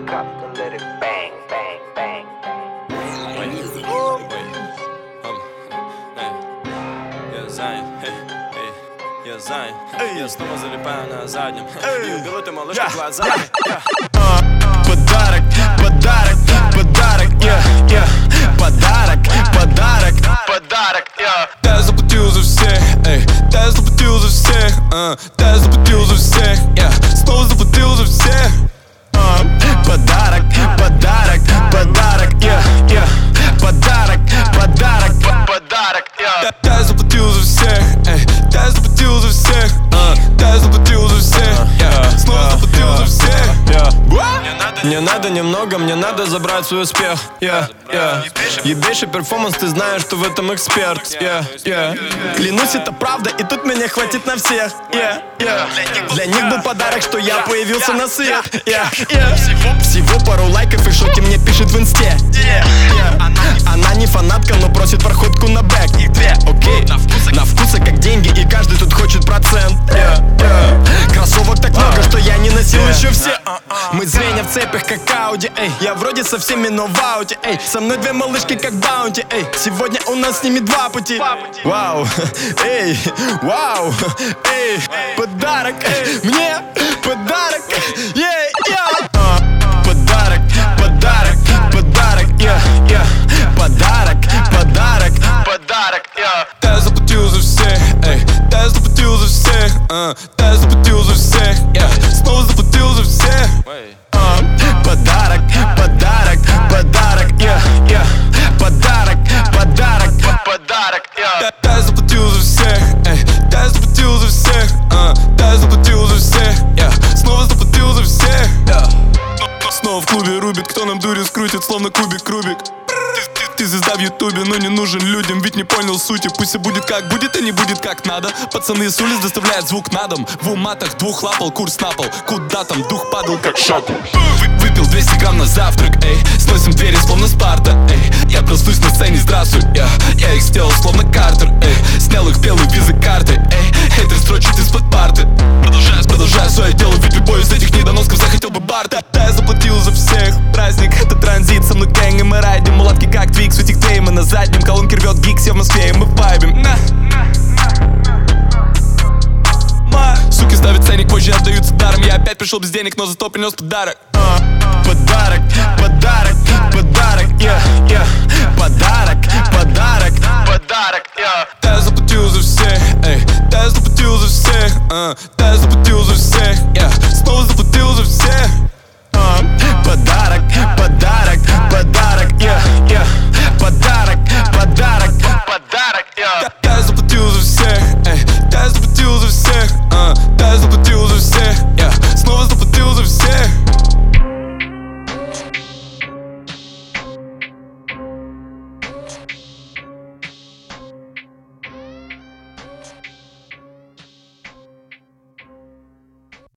cup and let it bang, bang, bang. Я занят, я снова залипаю на заднем. И убил эту малышку глазами. Подарок, подарок, подарок, подарок, подарок, подарок, Да, я заплатил за всех, да, я заплатил за всех, да, я заплатил за всех, снова заплатил за всех. Подарок, подарок, подарок, подарок, подарок, подарок, Да, я заплатил за всех, да, я заплатил за всех, да, я заплатил за всех, снова заплатил за всех. Мне надо немного, мне надо забрать свой успех. Ебейший перформанс, ты знаешь, что в этом эксперт. Клянусь, это правда, и тут меня хватит на всех. Для них был подарок, что я появился на свет. Всего пару лайков и шоки мне пишет в инсте. Она не фанатка, но просит проходку на бэк. Окей, на вкуса как деньги, и каждый тут хочет процент. Кроссовок так много, что я не носил еще все. Мы звенья в цепях, как Ауди, я вроде со всеми, но в ауте, со мной две малышки, как Баунти, сегодня у нас с ними два пути. Вау, вау, подарок, мне подарок, подарок, подарок, подарок, подарок, подарок, подарок, Да, я заплатил за всех, да, я заплатил за всех, да, я заплатил за всех, снова заплатил за всех. Подарок, подарок, подарок, подарок, подарок, подарок, Да, я заплатил за всех, да, я заплатил за всех, да, я заплатил за всех, снова заплатил за всех. Снова в клубе рубит, кто нам дури скрутит, словно кубик, Рубик. Ты звезда в ютубе, но не нужен людям, ведь не понял сути. Пусть все будет как будет, а не будет как надо. Пацаны с улиц доставляют звук на дом. В уматах двух лапал, курс на пол. Куда там, дух падал как шаттл. Выпил 200 грамм на завтрак, сносим двери, словно Спарта, Я проснусь на сцене, здравствуй, я их сделал, словно Картер, Снял их белые визы карты, Хейтер строчит из-под парты. Продолжаю свое дело, ведь любой из этих недоносков захотел бы барта. Да, я заплатил за всех, праздник, это транзит. Со мной гэнг, и мы райдим, мулатки как Твикс. У этих Дейма на заднем, колонки рвет гикс. Я в Москве, и мы вайбим. Суки ставят ценник, позже отдаются даром. Я опять пришел без денег, но зато принес подарок. Подарок, подарок, подарок, подарок, подарок, подарок, Да, я заплатил за всех, да, я заплатил за всех,